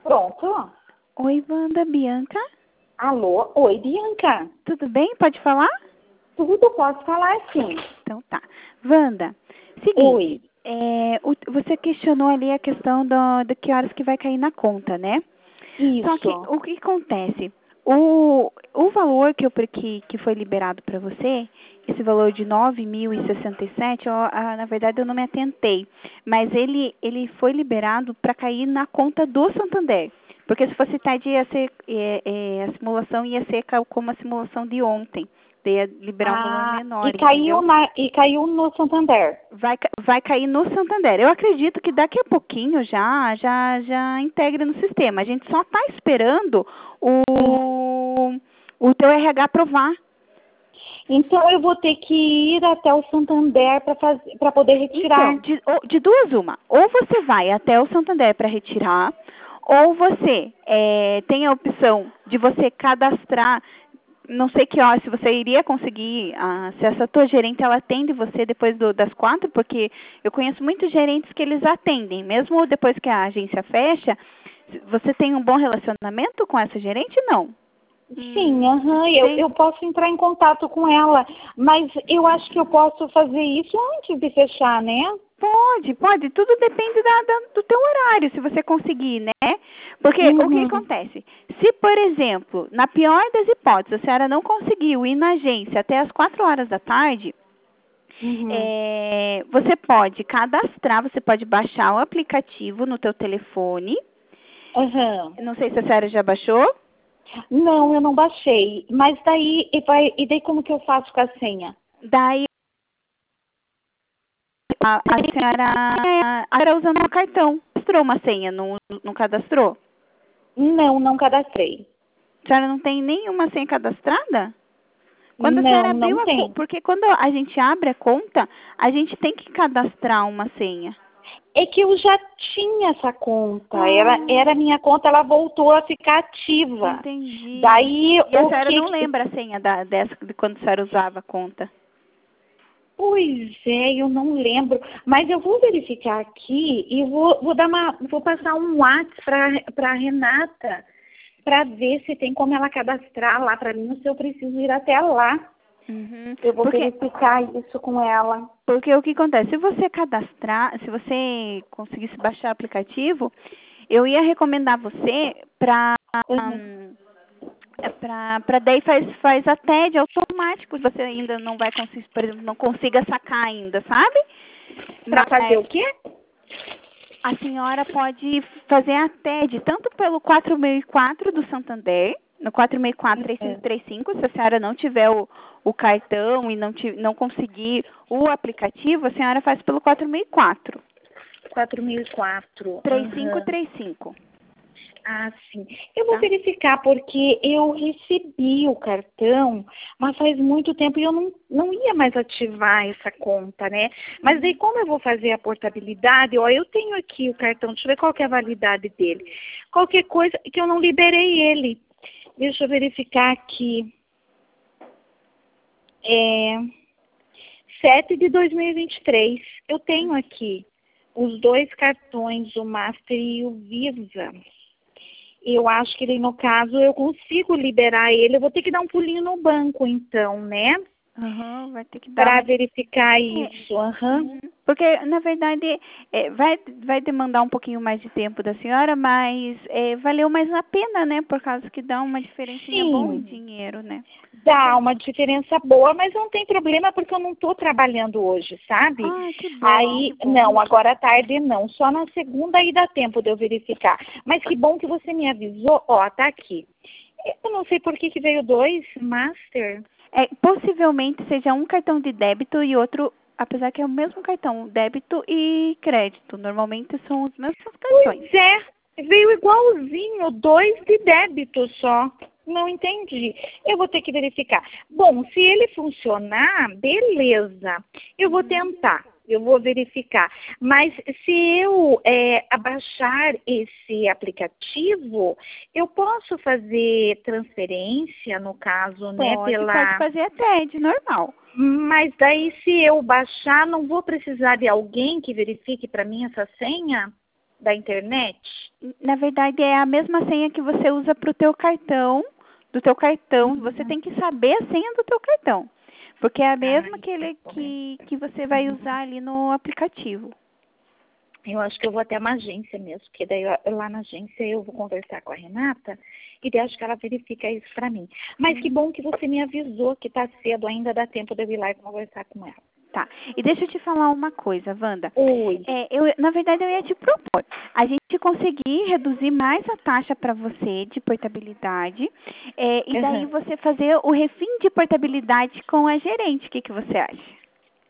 Pronto. Oi, Wanda, Bianca. Alô? Oi, Bianca. Tudo bem? Pode falar? Tudo posso falar sim. Então tá. Wanda, Oi. seguinte, você questionou ali a questão do que horas que vai cair na conta, né? Só que Isso. o que acontece? O valor que foi liberado para você, esse valor de 9.067, na verdade eu não me atentei, mas ele foi liberado para cair na conta do Santander. Porque se fosse tarde, ia ser, a simulação ia ser como a simulação de ontem. Ia liberar um valor menor, entendeu? E caiu no Santander. Vai cair no Santander. Eu acredito que daqui a pouquinho já integra no sistema. A gente só está esperando o teu RH aprovar. Então eu vou ter que ir até o Santander para poder retirar. Então, de duas uma. Ou você vai até o Santander para retirar, ou você tem a opção de você cadastrar. Não sei que hora, se você iria conseguir, se essa tua gerente, ela atende você depois das 4, porque eu conheço muitos gerentes que eles atendem, mesmo depois que a agência fecha. Você tem um bom relacionamento com essa gerente? Não? Sim, aham, Tem. eu posso entrar em contato com ela, mas eu acho que eu posso fazer isso antes de fechar, né? Pode. Tudo depende do teu horário, se você conseguir, né? Porque o que Uhum. acontece? Se, por exemplo, na pior das hipóteses, a senhora não conseguiu ir na agência até as 4 horas da tarde, Uhum. você pode cadastrar, você pode baixar o aplicativo no teu telefone. Aham. Não sei se a senhora já baixou. Não, eu não baixei. Mas daí, e daí como que eu faço com a senha? Daí a senhora usando o cartão. Cadastrou uma senha, não cadastrou? Não, não cadastrei. A senhora não tem nenhuma senha cadastrada? Quando a Não, senhora abriu não tem. porque quando a gente abre a conta, a gente tem que cadastrar uma senha. É que eu já tinha essa conta. Era Ah, a minha conta, ela voltou a ficar ativa. entendi. Daí, E a o senhora não que... lembra a senha dessa de quando a senhora usava a conta? Pois é, eu não lembro. Mas eu vou verificar aqui e vou passar um WhatsApp para Renata para ver se tem como ela cadastrar lá para mim ou se eu preciso ir até lá. Uhum. Eu vou verificar isso com ela. Porque o que acontece? Se você cadastrar, se você conseguisse baixar o aplicativo, eu ia recomendar você Uhum. para daí faz a TED automático, você ainda não vai conseguir, por exemplo, não consiga sacar ainda, sabe? Para fazer Mas o quê? a senhora pode fazer a TED tanto pelo 4004 do Santander, no 464-3535, se a senhora não tiver o cartão e não conseguir o aplicativo, a senhora faz pelo 464. 4004. Aham. 3535, Ah, sim. Eu vou tá? verificar porque eu recebi o cartão, mas faz muito tempo e eu não ia mais ativar essa conta, né? Mas daí como eu vou fazer a portabilidade, ó, eu tenho aqui o cartão, deixa eu ver qual que é a validade dele. Qualquer coisa que eu não liberei ele. Deixa eu verificar aqui. É 7 de 2023. Eu tenho aqui os dois cartões, o Master e o Visa. Eu acho que no caso eu consigo liberar ele. Eu vou ter que dar um pulinho no banco então, né? Aham, vai ter que dar Para uma. verificar É, isso. Aham. uhum. Porque, na verdade, vai demandar um pouquinho mais de tempo da senhora, mas valeu mais a pena, né? Por causa que dá uma diferencinha boa em Sim, dinheiro, né? dá uma diferença boa, mas não tem problema porque eu não estou trabalhando hoje, sabe? Ah, que bom, que Aí, bom. não, agora à tarde não. Só na segunda aí dá tempo de eu verificar. Mas que bom que você me avisou. Ó, tá aqui. Eu não sei por que que veio dois Master. Possivelmente seja um cartão de débito e outro, apesar que é o mesmo cartão, débito e crédito. Normalmente são os mesmos cartões. Pois é, veio igualzinho, dois de débito só. Não entendi. Eu vou ter que verificar. Bom, se ele funcionar, beleza. Eu vou tentar, eu vou verificar. Mas se eu abaixar esse aplicativo, eu posso fazer transferência, no caso, né, Pode fazer a TED, normal. Mas daí se eu baixar, não vou precisar de alguém que verifique para mim essa senha? da internet? Na verdade, é a mesma senha que você usa para o teu cartão, do teu cartão. Você tem que saber a senha do teu cartão, porque é a mesma que você vai usar ali no aplicativo. Eu acho que eu vou até uma agência mesmo, porque daí lá na agência eu vou conversar com a Renata e daí acho que ela verifica isso para mim. Mas que bom que você me avisou que tá cedo, ainda dá tempo de eu ir lá e conversar com ela. Tá. E deixa eu te falar uma coisa, Wanda. Oi. Na verdade, eu ia te propor a gente conseguir reduzir mais a taxa para você de portabilidade e daí você fazer o refim de portabilidade com a gerente. O que você acha?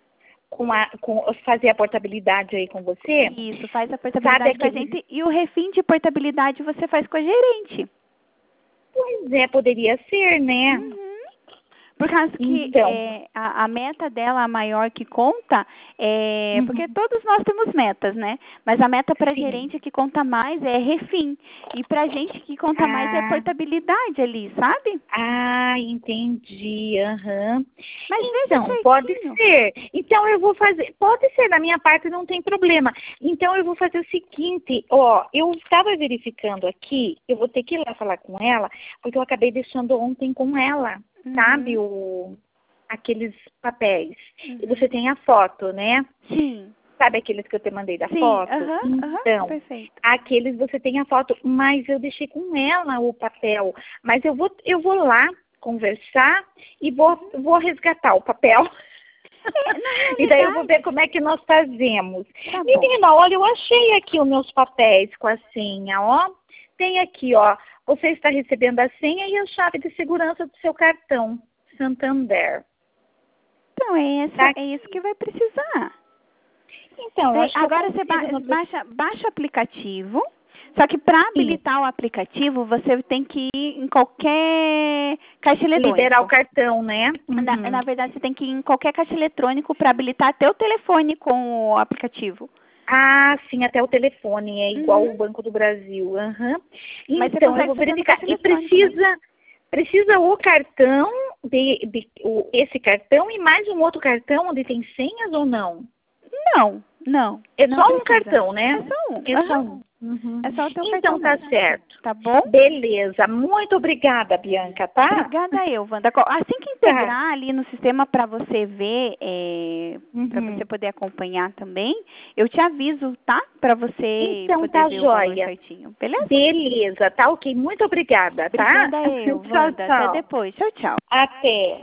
Fazer a portabilidade aí com você? Isso, faz a portabilidade com a gente e o refim de portabilidade você faz com a gerente. Pois é, poderia ser, né? Por causa que a meta dela, a maior que conta, porque todos nós temos metas, né? Mas a meta para a gerente que conta mais é refim. E para a gente que conta mais é portabilidade ali, sabe? Ah, entendi. Mas então, pode ser. Então, eu vou fazer. Pode ser, da minha parte não tem problema. Então, eu vou fazer o seguinte, eu estava verificando aqui, eu vou ter que ir lá falar com ela, porque eu acabei deixando ontem com ela. Sabe, aqueles papéis. E você tem a foto, né? Sim. Sabe aqueles que eu te mandei da foto? Então, perfeito. aqueles você tem a foto, mas eu deixei com ela o papel. Mas eu vou lá conversar e vou resgatar o papel. E daí eu vou ver como é que nós fazemos. Tá Menina, olha, eu achei aqui os meus papéis com a senha, ó. Tem aqui, ó. Você está recebendo a senha e a chave de segurança do seu cartão Santander. Então, é isso que vai precisar. Então, acho que agora você baixa o aplicativo, só que para habilitar o aplicativo, você tem que ir em qualquer caixa eletrônico. Liberar o cartão, né? Na verdade, você tem que ir em qualquer caixa eletrônico para habilitar até o telefone com o aplicativo. Ah, sim, até o telefone, é igual o Banco do Brasil. Mas então, eu vou verificar. E precisa o cartão, esse cartão e mais um outro cartão onde tem senhas ou não? Não. É só um cartão, né? É só um. É só um. É só o teu cartão. Então tá certo. Tá bom? Beleza. Muito obrigada, Bianca, tá? Obrigada eu, Wanda. Assim que integrar ali no sistema para você ver, para você poder acompanhar também, eu te aviso, tá? Para você poder ver o valor certinho. Beleza? Beleza, tá ok. Muito obrigada, tá? Obrigada eu, Wanda. Até depois. Tchau, tchau. Até.